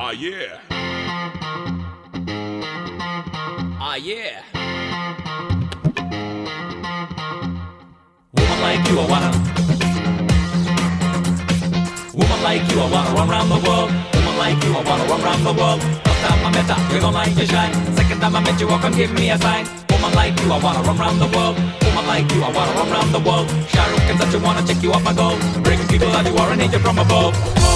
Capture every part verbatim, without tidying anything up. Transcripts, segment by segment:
Ah, yeah. Ah, yeah. Woman like you, I wanna. Woman like you, I wanna run round the world. Woman like you, I wanna run round the world. First time I met her, you don't like to shine. Second time I met you, walk and give me a sign. Woman like you, I wanna run round the world. Woman like you, I wanna run round the world. Shah Rukh can such you wanna check you up my goal. Bring people that you are an angel from above.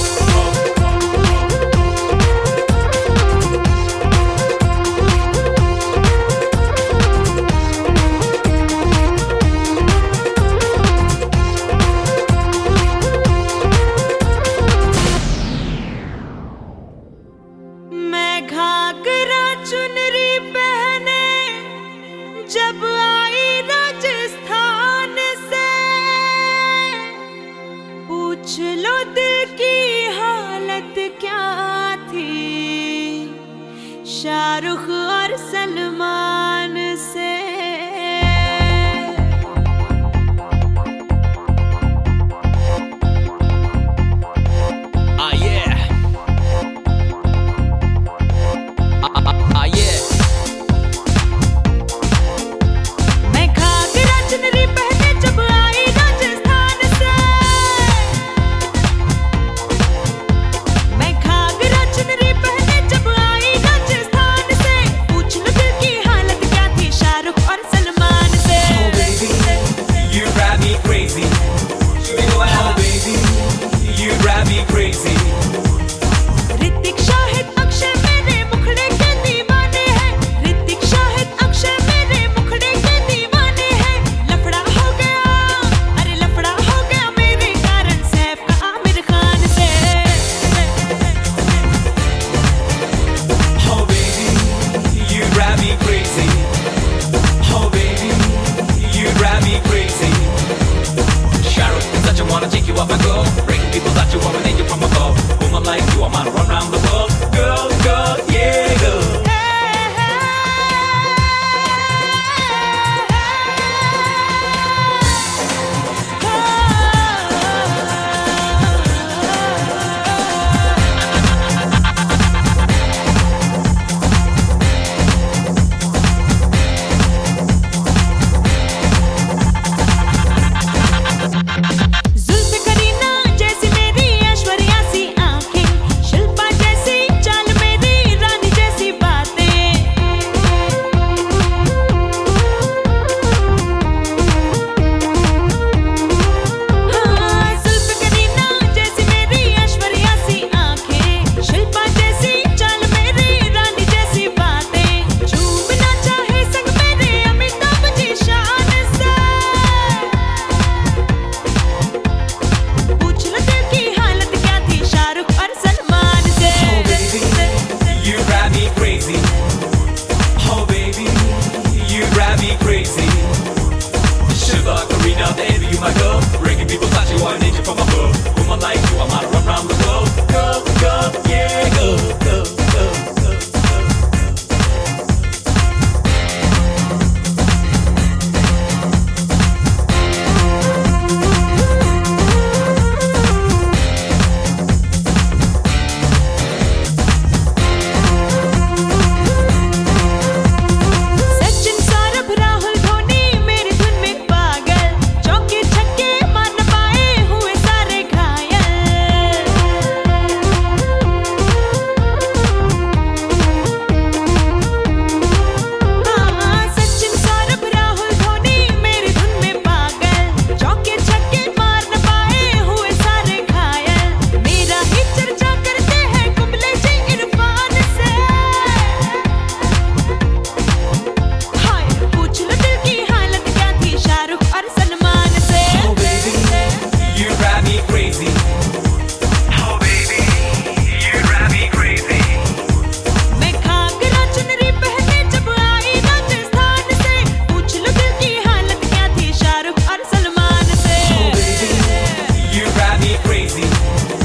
जब आई राजस्थान से पूछ लो दिल की हालत क्या थी शाहरुख और सलमान से Crazy.